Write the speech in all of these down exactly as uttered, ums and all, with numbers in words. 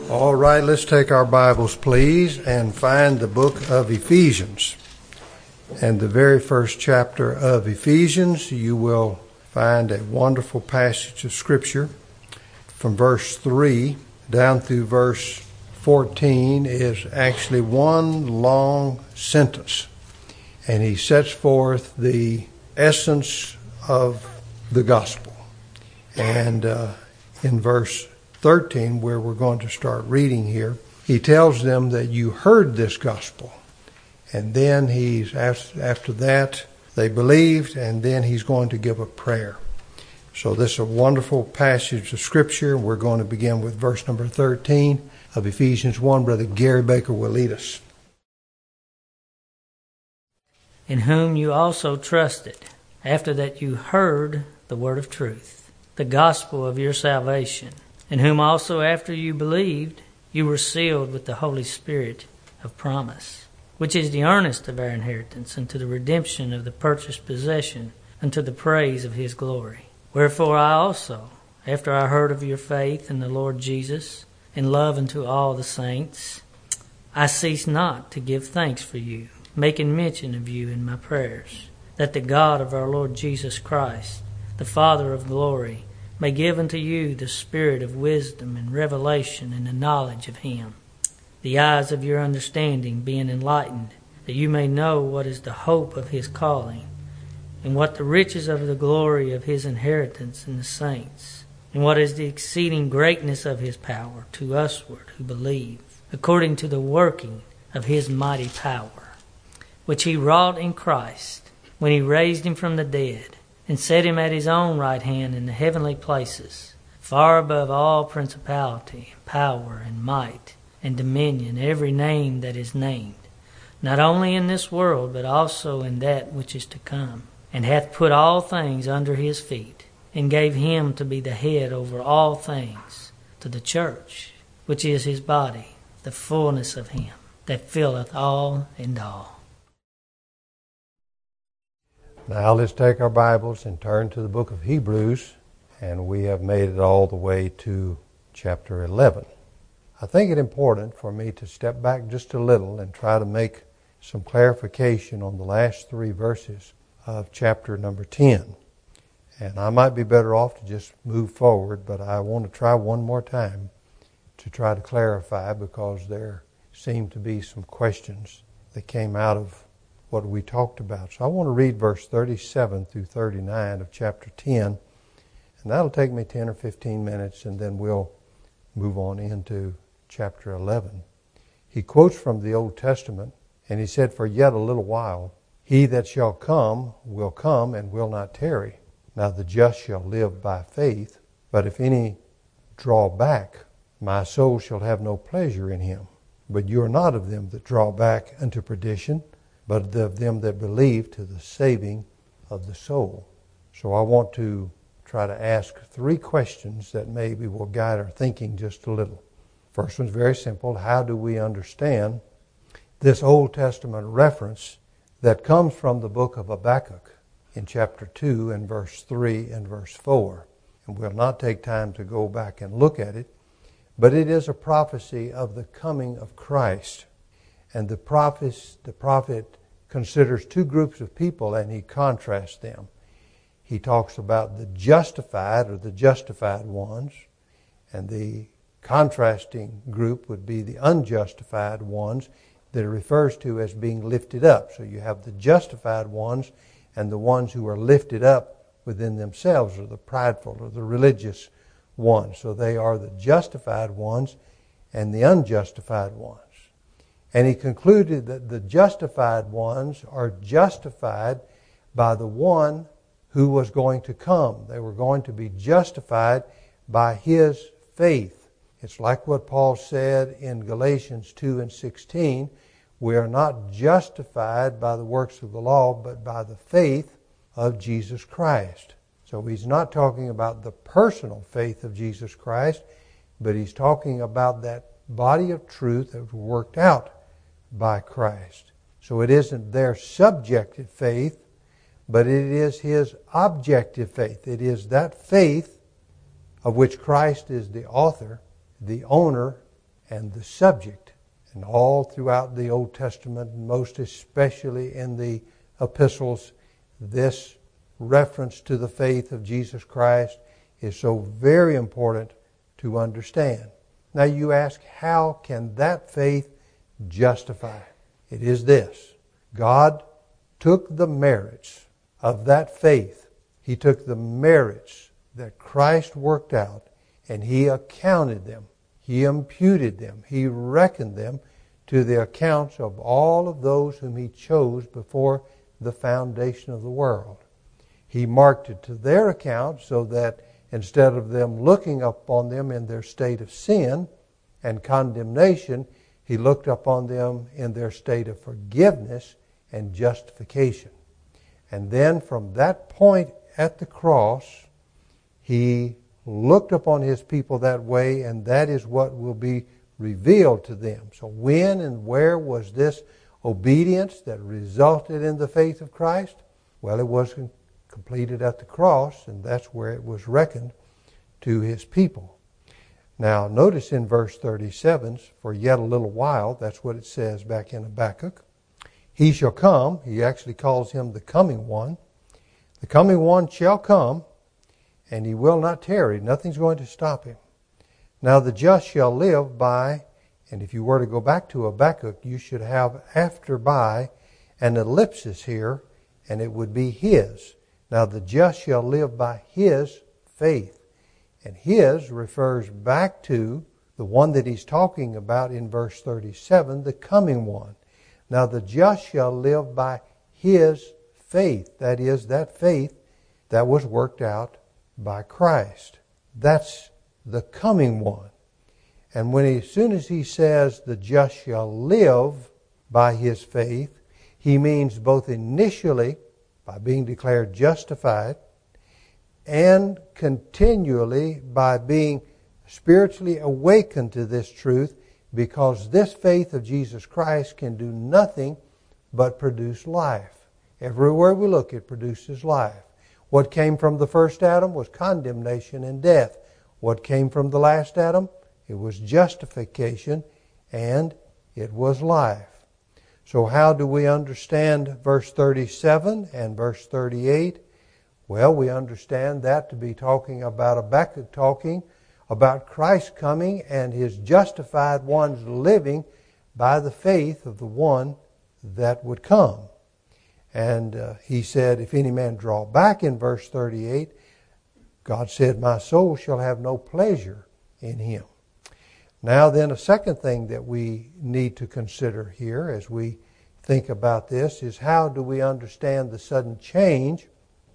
All right, let's take our Bibles, please, and find the book of Ephesians. And the very first chapter of Ephesians, you will find a wonderful passage of Scripture. From verse three down through verse fourteen is actually one long sentence. And he sets forth the essence of the gospel. And uh, in verse thirteen, where we're going to start reading here, he tells them that you heard this gospel. And then he's after that, they believed, and then he's going to give a prayer. So this is a wonderful passage of Scripture. We're going to begin with verse number thirteen of Ephesians one. Brother Gary Baker will lead us. In whom you also trusted, after that you heard the word of truth, the gospel of your salvation, in whom also after you believed, you were sealed with the Holy Spirit of promise, which is the earnest of our inheritance unto the redemption of the purchased possession, unto the praise of his glory. Wherefore I also, after I heard of your faith in the Lord Jesus, and love unto all the saints, I cease not to give thanks for you, making mention of you in my prayers, that the God of our Lord Jesus Christ, the Father of glory, may give unto you the spirit of wisdom and revelation in the knowledge of him, the eyes of your understanding being enlightened, that you may know what is the hope of his calling, and what the riches of the glory of his inheritance in the saints, and what is the exceeding greatness of his power to usward who believe, according to the working of his mighty power, which he wrought in Christ, when he raised him from the dead, and set him at his own right hand in the heavenly places, far above all principality, and power, and might, and dominion, every name that is named, not only in this world, but also in that which is to come, and hath put all things under his feet, and gave him to be the head over all things, to the church, which is his body, the fullness of him that filleth all in all. Now let's take our Bibles and turn to the book of Hebrews, and we have made it all the way to chapter eleven. I think it important for me to step back just a little and try to make some clarification on the last three verses of chapter number ten. And I might be better off to just move forward, but I want to try one more time to try to clarify, because there seem to be some questions that came out of what we talked about. So I want to read verse thirty-seven through thirty-nine of chapter ten, and that'll take me ten or fifteen minutes, and then we'll move on into chapter eleven. He quotes from the Old Testament, and he said, "For yet a little while, he that shall come will come and will not tarry. Now the just shall live by faith, but if any draw back, my soul shall have no pleasure in him. But you are not of them that draw back unto perdition, but of them that believe to the saving of the soul." So I want to try to ask three questions that maybe will guide our thinking just a little. First one's very simple. How do we understand this Old Testament reference that comes from the book of Habakkuk in chapter two and verse three and verse four? And we'll not take time to go back and look at it, but it is a prophecy of the coming of Christ. And the prophet, the prophet considers two groups of people, and he contrasts them. He talks about the justified, or the justified ones, and the contrasting group would be the unjustified ones that it refers to as being lifted up. So you have the justified ones and the ones who are lifted up within themselves, or the prideful, or the religious ones. So they are the justified ones and the unjustified ones. And he concluded that the justified ones are justified by the one who was going to come. They were going to be justified by his faith. It's like what Paul said in Galatians two and sixteen. We are not justified by the works of the law, but by the faith of Jesus Christ. So he's not talking about the personal faith of Jesus Christ, but he's talking about that body of truth that was worked out by Christ. So it isn't their subjective faith, but it is his objective faith. It is that faith of which Christ is the author, the owner, And the subject, and all throughout the Old Testament, most especially in the epistles, this reference to the faith of Jesus Christ is so very important to understand. Now you ask, how can that faith justify? It is this. God took the merits of that faith. He took the merits that Christ worked out, and He accounted them. He imputed them. He reckoned them to the accounts of all of those whom He chose before the foundation of the world. He marked it to their account so that instead of them looking upon them in their state of sin and condemnation, He looked upon them in their state of forgiveness and justification. And then from that point at the cross, He looked upon His people that way, and that is what will be revealed to them. So when and where was this obedience that resulted in the faith of Christ? Well, it was completed at the cross, and that's where it was reckoned to His people. Now, notice in verse thirty-seven, for yet a little while, that's what it says back in Habakkuk. He shall come. He actually calls Him the coming one. The coming one shall come, and He will not tarry. Nothing's going to stop Him. Now the just shall live by, and if you were to go back to Habakkuk, you should have after by an ellipsis here, and it would be His. Now the just shall live by His faith. And His refers back to the one that He's talking about in verse thirty-seven, the coming one. Now the just shall live by His faith. That is, that faith that was worked out by Christ. That's the coming one. And when he, as soon as He says the just shall live by his faith, He means both initially by being declared justified and continually by being spiritually awakened to this truth, because this faith of Jesus Christ can do nothing but produce life. Everywhere we look, it produces life. What came from the first Adam was condemnation and death. What came from the last Adam? It was justification and it was life. So how do we understand verse thirty-seven and verse thirty-eight? Well, we understand that to be talking about Habakkuk talking about Christ coming and His justified ones living by the faith of the one that would come. And uh, he said, if any man draw back in verse thirty-eight, God said, my soul shall have no pleasure in him. Now then, a second thing that we need to consider here as we think about this is, how do we understand the sudden change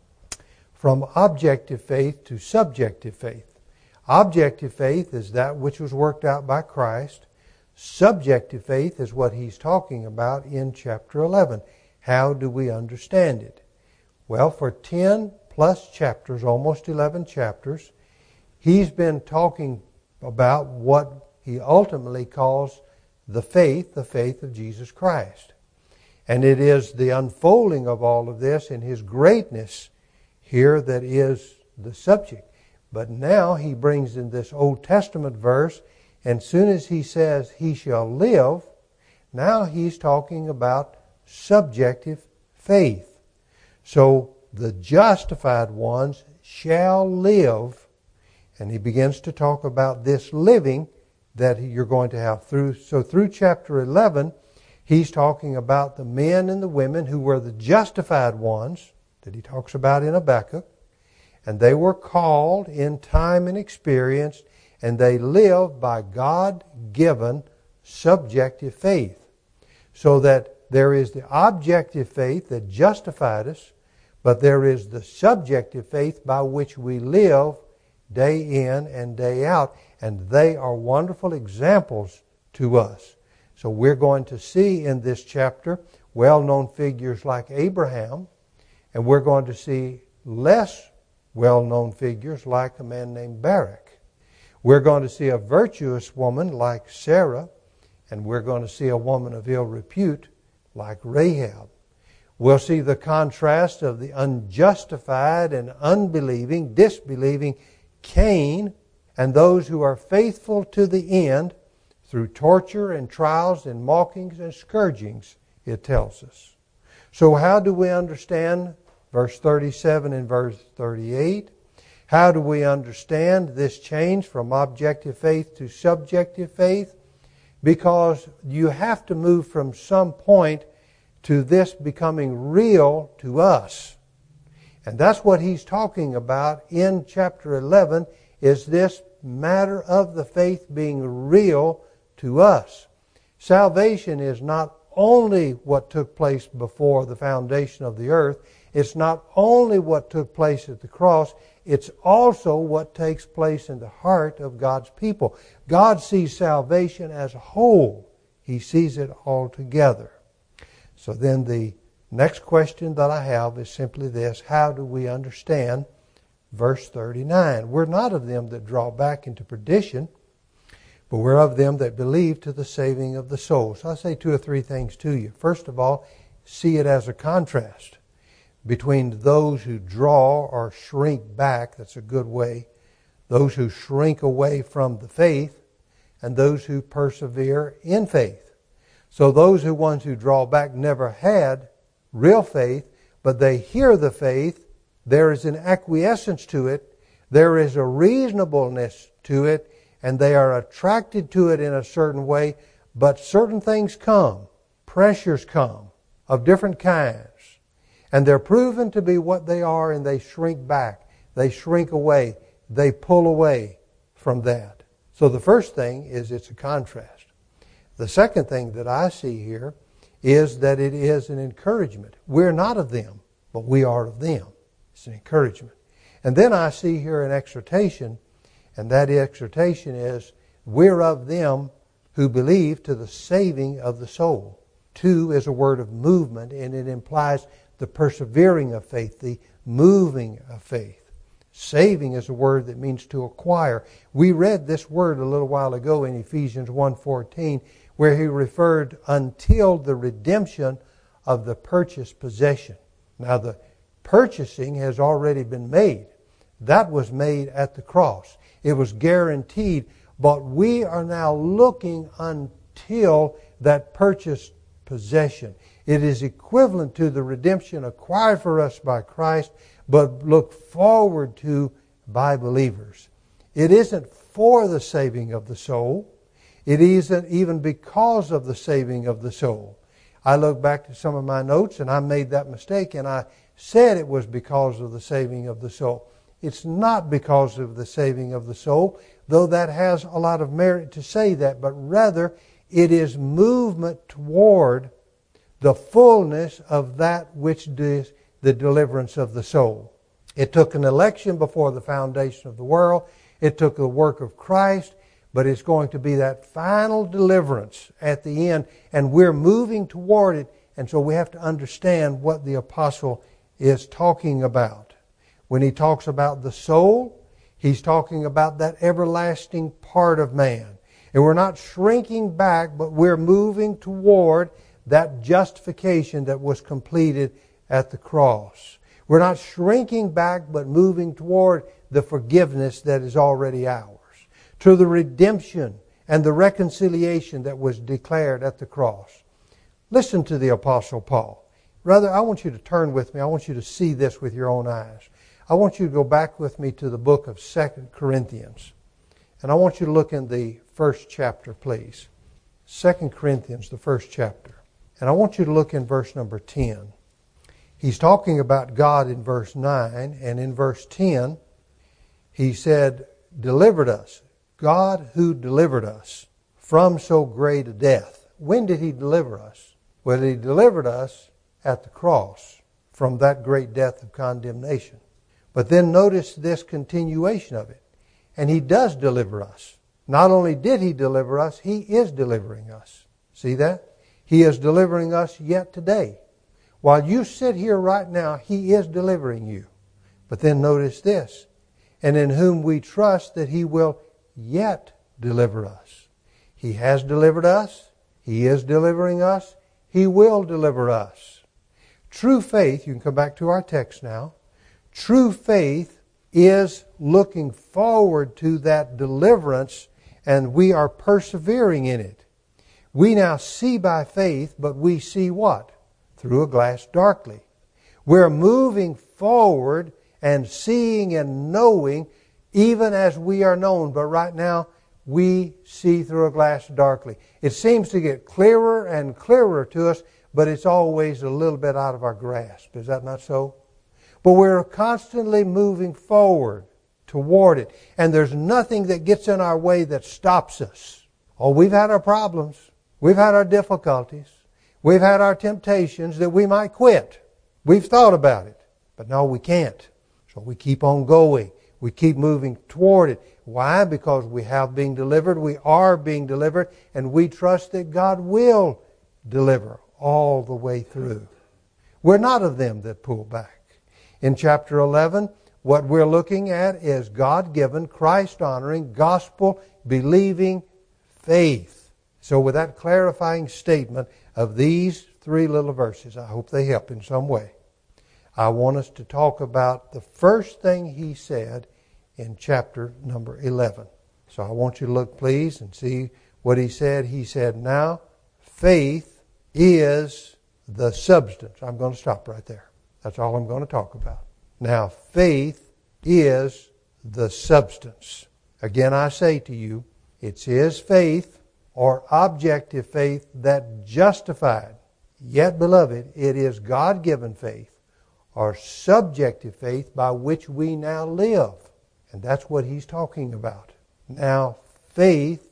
from objective faith to subjective faith? Objective faith is that which was worked out by Christ. Subjective faith is what he's talking about in chapter eleven. How do we understand it? Well, for ten plus chapters, almost eleven chapters, he's been talking about what he ultimately calls the faith, the faith of Jesus Christ. And it is the unfolding of all of this in His greatness here that is the subject. But now he brings in this Old Testament verse, and soon as he says he shall live, now he's talking about subjective faith. So the justified ones shall live, and he begins to talk about this living that you're going to have through. So through chapter eleven, he's talking about the men and the women who were the justified ones that he talks about in Habakkuk. And they were called in time and experience, and they live by God-given subjective faith. So that there is the objective faith that justified us, but there is the subjective faith by which we live day in and day out. And they are wonderful examples to us. So we're going to see in this chapter well-known figures like Abraham, and we're going to see less well-known figures like a man named Barak. We're going to see a virtuous woman like Sarah, and we're going to see a woman of ill repute like Rahab. We'll see the contrast of the unjustified and unbelieving, disbelieving Cain, and those who are faithful to the end through torture and trials and mockings and scourgings, it tells us. So how do we understand verse thirty-seven and verse thirty-eight? How do we understand this change from objective faith to subjective faith? Because you have to move from some point to this becoming real to us. And that's what he's talking about in chapter eleven, is this matter of the faith being real to us. Salvation is not only what took place before the foundation of the earth. It's not only what took place at the cross. It's also what takes place in the heart of God's people. God sees salvation as a whole. He sees it all together. So then the next question that I have is simply this: how do we understand verse thirty-nine? We're not of them that draw back into perdition, but we're of them that believe to the saving of the soul. So I'll say two or three things to you. First of all, see it as a contrast between those who draw or shrink back. That's a good way. Those who shrink away from the faith and those who persevere in faith. So those who ones who draw back never had real faith, but they hear the faith. There is an acquiescence to it. There is a reasonableness to it, and they are attracted to it in a certain way. But certain things come, pressures come of different kinds, and they're proven to be what they are, and they shrink back. They shrink away. They pull away from that. So the first thing is it's a contrast. The second thing that I see here is that it is an encouragement. We're not of them, but we are of them. It's an encouragement. And then I see here an exhortation, and that exhortation is, we're of them who believe to the saving of the soul. To is a word of movement, and it implies the persevering of faith, the moving of faith. Saving is a word that means to acquire. We read this word a little while ago in Ephesians one fourteen, where he referred until the redemption of the purchased possession. Now the purchasing has already been made. That was made at the cross. It was guaranteed, but we are now looking until that purchased possession. It is equivalent to the redemption acquired for us by Christ, but look forward to by believers. It isn't for the saving of the soul. It isn't even because of the saving of the soul. I look back to some of my notes, and I made that mistake, and I said it was because of the saving of the soul. It's not because of the saving of the soul, though that has a lot of merit to say that, but rather it is movement toward the fullness of that which is the deliverance of the soul. It took an election before the foundation of the world. It took the work of Christ, but it's going to be that final deliverance at the end, and we're moving toward it, and so we have to understand what the apostle is talking about. When he talks about the soul, he's talking about that everlasting part of man. And we're not shrinking back, but we're moving toward that justification that was completed at the cross. We're not shrinking back, but moving toward the forgiveness that is already ours, to the redemption and the reconciliation that was declared at the cross. Listen to the Apostle Paul. Rather, I want you to turn with me. I want you to see this with your own eyes. I want you to go back with me to the book of Second Corinthians. And I want you to look in the first chapter, please. Second Corinthians, the first chapter. And I want you to look in verse number ten. He's talking about God in verse nine, and in verse ten, he said, delivered us. God who delivered us from so great a death. When did he deliver us? Well, he delivered us at the cross from that great death of condemnation. But then notice this continuation of it. And he does deliver us. Not only did he deliver us, he is delivering us. See that? He is delivering us yet today. While you sit here right now, he is delivering you. But then notice this. And in whom we trust that he will yet deliver us. He has delivered us. He is delivering us. He will deliver us. True faith, you can come back to our text now. True faith is looking forward to that deliverance and we are persevering in it. We now see by faith, but we see what? Through a glass darkly. We're moving forward and seeing and knowing even as we are known. But right now, we see through a glass darkly. It seems to get clearer and clearer to us, but it's always a little bit out of our grasp. Is that not so? But we're constantly moving forward toward it. And there's nothing that gets in our way that stops us. Oh, we've had our problems. We've had our difficulties. We've had our temptations that we might quit. We've thought about it. But no, we can't. So we keep on going. We keep moving toward it. Why? Because we have been delivered. We are being delivered. And we trust that God will deliver all the way through. We're not of them that pull back. In chapter eleven, what we're looking at is God-given, Christ-honoring, gospel-believing faith. So with that clarifying statement of these three little verses, I hope they help in some way. I want us to talk about the first thing he said in chapter number eleven. So I want you to look, please, and see what he said. He said, now, faith is the substance. I'm going to stop right there. That's all I'm going to talk about. Now, faith is the substance. Again, I say to you, it's his faith or objective faith that justified. Yet, beloved, it is God-given faith or subjective faith by which we now live. And that's what he's talking about. Now, faith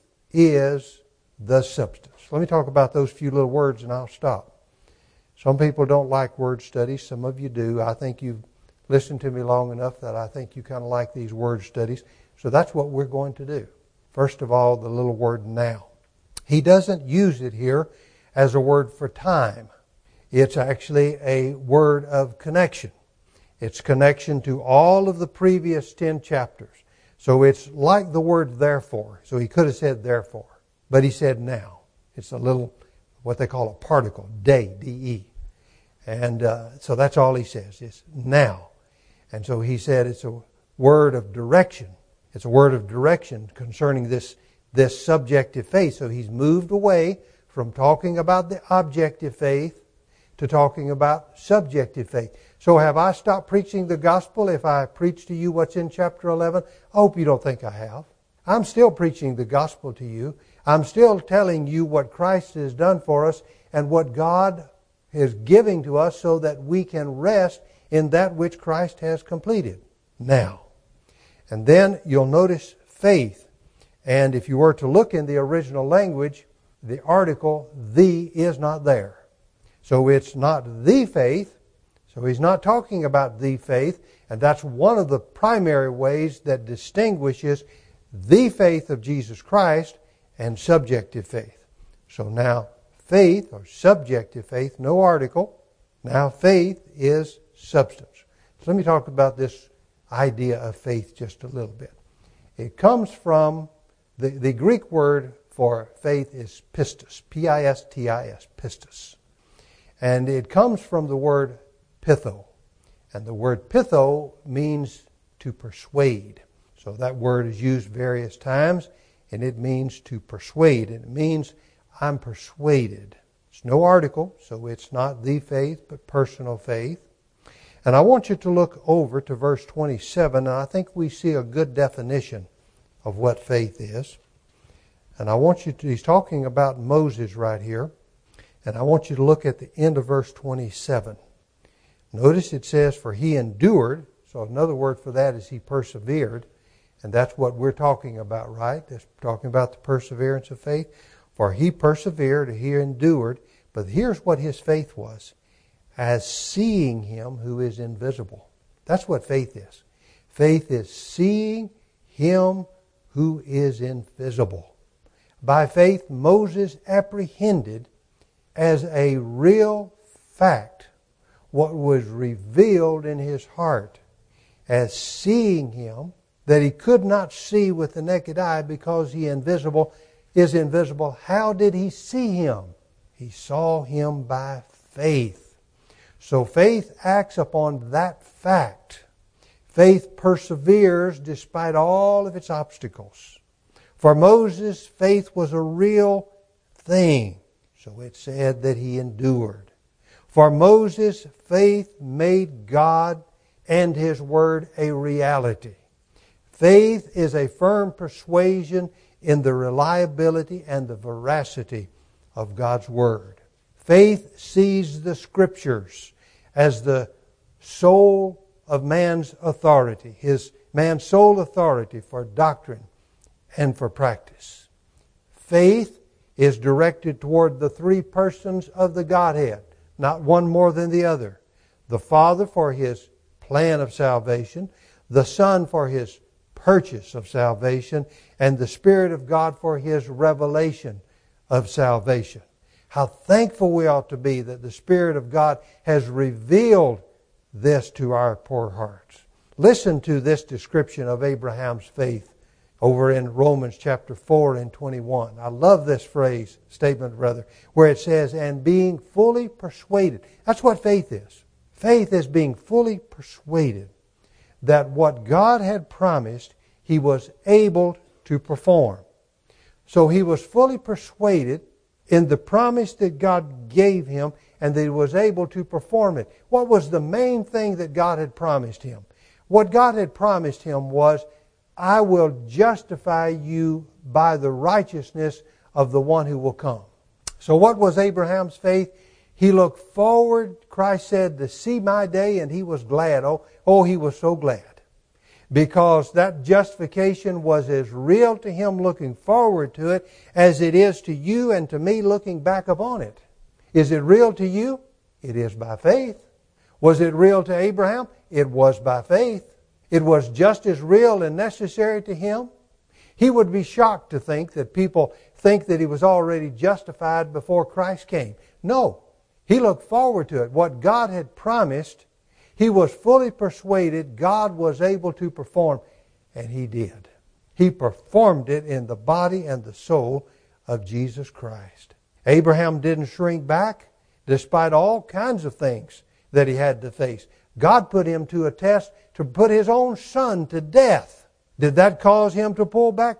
is the substance. Let me talk about those few little words and I'll stop. Some people don't like word studies. Some of you do. I think you've listened to me long enough that I think you kind of like these word studies. So that's what we're going to do. First of all, the little word now. He doesn't use it here as a word for time. It's actually a word of connection. It's connection to all of the previous ten chapters. So it's like the word therefore. So he could have said therefore. But he said now. It's a little, what they call a particle, de, D E. And uh, so that's all he says, is now. And so he said it's a word of direction. It's a word of direction concerning this, this subjective faith. So he's moved away from talking about the objective faith to talking about subjective faith. So have I stopped preaching the gospel if I preach to you what's in chapter eleven? I hope you don't think I have. I'm still preaching the gospel to you. I'm still telling you what Christ has done for us and what God is giving to us so that we can rest in that which Christ has completed now. And then you'll notice faith. And if you were to look in the original language, the article the is not there. So it's not the faith. So he's not talking about the faith. And that's one of the primary ways that distinguishes the faith of Jesus Christ and subjective faith. So now faith or subjective faith, no article. Now faith is substance. So let me talk about this idea of faith just a little bit. It comes from, the, the Greek word for faith is pistis, P I S T I S, pistis. And it comes from the word pitho. And the word pitho means to persuade. So that word is used various times, and it means to persuade. And it means I'm persuaded. It's no article, so it's not the faith, but personal faith. And I want you to look over to verse twenty-seven, and I think we see a good definition of what faith is. And I want you to, he's talking about Moses right here, and I want you to look at the end of verse twenty-seven. Notice it says, for he endured, so another word for that is he persevered, and that's what we're talking about, right? That's talking about the perseverance of faith. For he persevered, he endured, but here's what his faith was. As seeing him who is invisible. That's what faith is. Faith is seeing him who is invisible. By faith, Moses apprehended as a real fact what was revealed in his heart. As seeing him that he could not see with the naked eye because he invisible is invisible. How did he see him? He saw him by faith. So faith acts upon that fact. Faith perseveres despite all of its obstacles. For Moses, faith was a real thing. So it said that he endured. For Moses, faith made God and His Word a reality. Faith is a firm persuasion in the reliability and the veracity of God's Word. Faith sees the Scriptures as the soul of man's authority, his man's sole authority for doctrine and for practice. Faith is directed toward the three persons of the Godhead, not one more than the other. The Father for His plan of salvation, the Son for His purchase of salvation, and the Spirit of God for His revelation of salvation. How thankful we ought to be that the Spirit of God has revealed this to our poor hearts. Listen to this description of Abraham's faith over in Romans chapter four and twenty-one. I love this phrase, statement rather, where it says, and being fully persuaded. That's what faith is. Faith is being fully persuaded that what God had promised, He was able to perform. So he was fully persuaded in the promise that God gave him and that he was able to perform it. What was the main thing that God had promised him? What God had promised him was, I will justify you by the righteousness of the one who will come. So what was Abraham's faith? He looked forward, Christ said, to see my day, and he was glad. Oh, oh, he was so glad. Because that justification was as real to him looking forward to it as it is to you and to me looking back upon it. Is it real to you? It is by faith. Was it real to Abraham? It was by faith. It was just as real and necessary to him. He would be shocked to think that people think that he was already justified before Christ came. No. He looked forward to it. What God had promised, he was fully persuaded God was able to perform, and he did. He performed it in the body and the soul of Jesus Christ. Abraham didn't shrink back despite all kinds of things that he had to face. God put him to a test to put his own son to death. Did that cause him to pull back?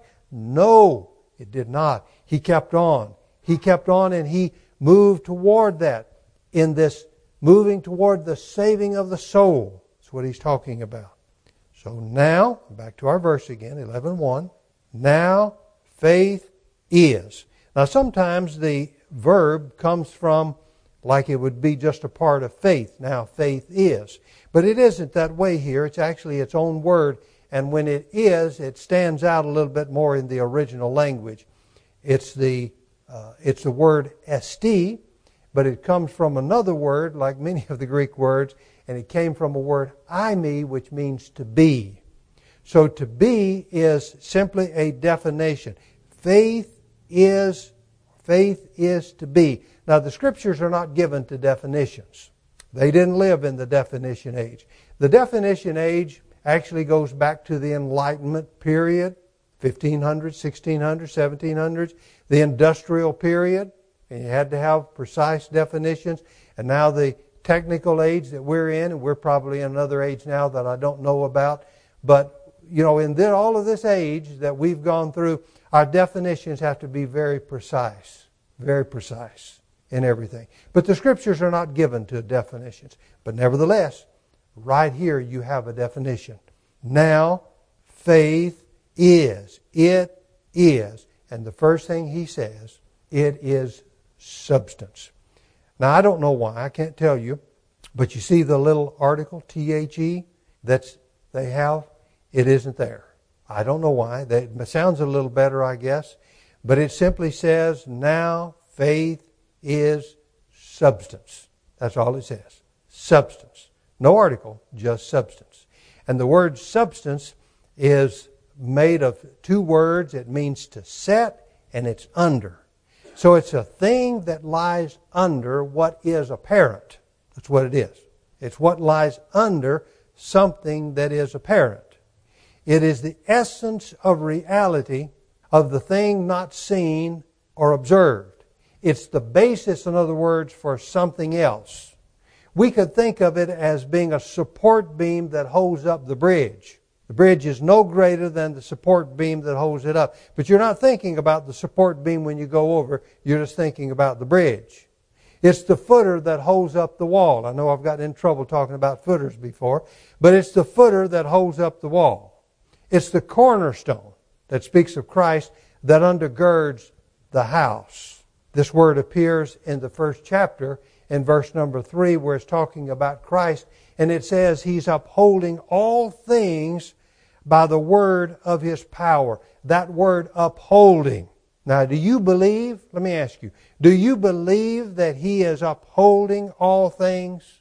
No, it did not. He kept on. He kept on and he moved toward that in this moving toward the saving of the soul. That's what he's talking about. So now, back to our verse again, eleven one. Now faith is. Now sometimes the verb comes from like it would be just a part of faith. Now faith is. But it isn't that way here. It's actually its own word. And when it is, it stands out a little bit more in the original language. It's the, uh, it's the word esti, but it comes from another word, like many of the Greek words, and it came from a word eimi, which means to be. So to be is simply a definition. Faith is, faith is to be. Now the Scriptures are not given to definitions. They didn't live in the definition age. The definition age actually goes back to the Enlightenment period, fifteen hundred, sixteen hundred, seventeen hundreds, the industrial period, and you had to have precise definitions. And now the technical age that we're in, and we're probably in another age now that I don't know about, but you know, in the, all of this age that we've gone through, our definitions have to be very precise, very precise in everything. But the Scriptures are not given to definitions. But nevertheless, right here you have a definition. Now, faith is. It is. And the first thing he says, it is substance. Now, I don't know why. I can't tell you. But you see the little article, T H E, that's they have? It isn't there. I don't know why. That it sounds a little better, I guess. But it simply says, now faith is substance. That's all it says. Substance. No article, just substance. And the word substance is made of two words. It means to set and it's under. So it's a thing that lies under what is apparent. That's what it is. It's what lies under something that is apparent. It is the essence of reality of the thing not seen or observed. It's the basis, in other words, for something else. We could think of it as being a support beam that holds up the bridge. The bridge is no greater than the support beam that holds it up. But you're not thinking about the support beam when you go over. You're just thinking about the bridge. It's the footer that holds up the wall. I know I've gotten in trouble talking about footers before, but it's the footer that holds up the wall. It's the cornerstone that speaks of Christ that undergirds the house. This word appears in the first chapter in verse number three, where it's talking about Christ, and it says He's upholding all things by the word of His power. That word upholding. Now, do you believe, let me ask you, do you believe that He is upholding all things?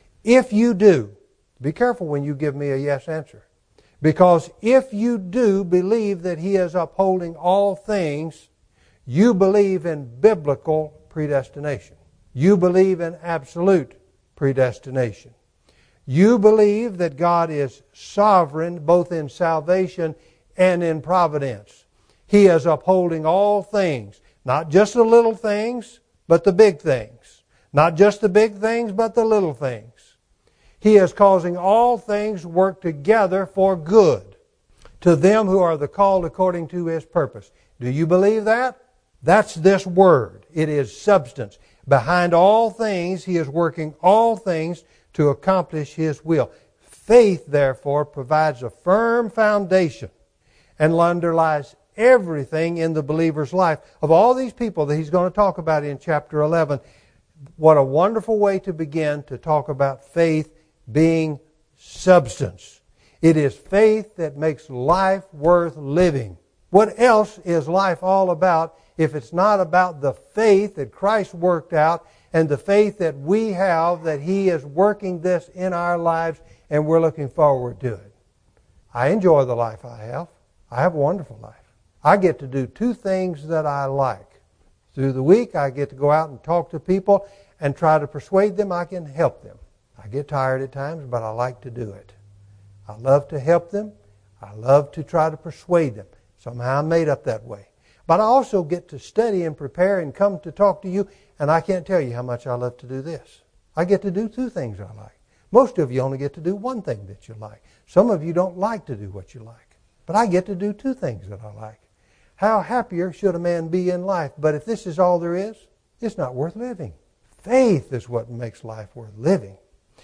If you do, be careful when you give me a yes answer. Because if you do believe that He is upholding all things, you believe in biblical predestination. You believe in absolute predestination. You believe that God is sovereign both in salvation and in providence. He is upholding all things, not just the little things, but the big things. Not just the big things, but the little things. He is causing all things to work together for good to them who are the called according to His purpose. Do you believe that? That's this word. It is substance. Behind all things, He is working all things to accomplish His will. Faith, therefore, provides a firm foundation and underlies everything in the believer's life. Of all these people that he's going to talk about in chapter eleven, what a wonderful way to begin to talk about faith being substance. It is faith that makes life worth living. What else is life all about if it's not about the faith that Christ worked out and the faith that we have that He is working this in our lives and we're looking forward to it? I enjoy the life I have. I have a wonderful life. I get to do two things that I like. Through the week, I get to go out and talk to people and try to persuade them I can help them. I get tired at times, but I like to do it. I love to help them. I love to try to persuade them. Somehow I'm made up that way. But I also get to study and prepare and come to talk to you, and I can't tell you how much I love to do this. I get to do two things I like. Most of you only get to do one thing that you like. Some of you don't like to do what you like. But I get to do two things that I like. How happier should a man be in life? But if this is all there is, it's not worth living. Faith is what makes life worth living.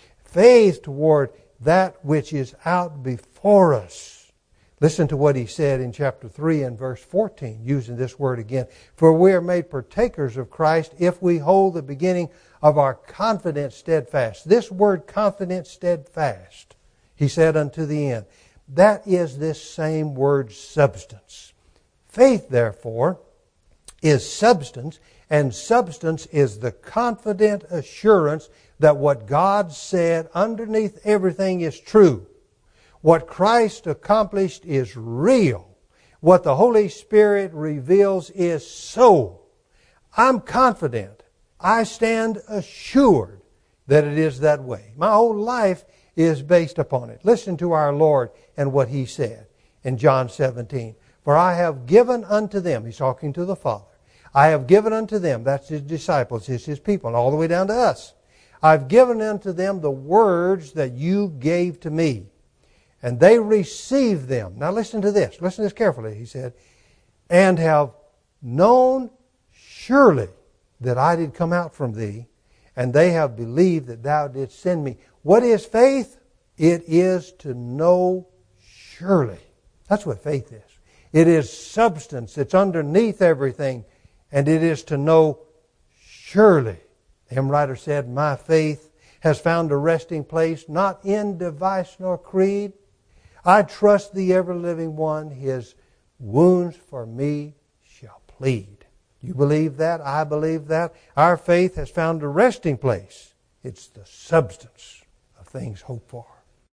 Faith toward that which is out before us. Listen to what he said in chapter three and verse fourteen, using this word again. For we are made partakers of Christ if we hold the beginning of our confidence steadfast. This word confidence steadfast, he said unto the end. That is this same word substance. Faith, therefore, is substance, and substance is the confident assurance that what God said underneath everything is true. What Christ accomplished is real. What the Holy Spirit reveals is so. I'm confident. I stand assured that it is that way. My whole life is based upon it. Listen to our Lord and what He said in John seventeen. For I have given unto them, He's talking to the Father, I have given unto them, that's His disciples, His, His people, and all the way down to us. I've given unto them the words that you gave to me. And they received them. Now listen to this. Listen to this carefully, He said. And have known surely that I did come out from thee, and they have believed that thou didst send me. What is faith? It is to know surely. That's what faith is. It is substance. It's underneath everything. And it is to know surely. The hymn writer said, my faith has found a resting place, not in device nor creed. I trust the ever-living one. His wounds for me shall plead. You believe that? I believe that. Our faith has found a resting place. It's the substance of things hoped for.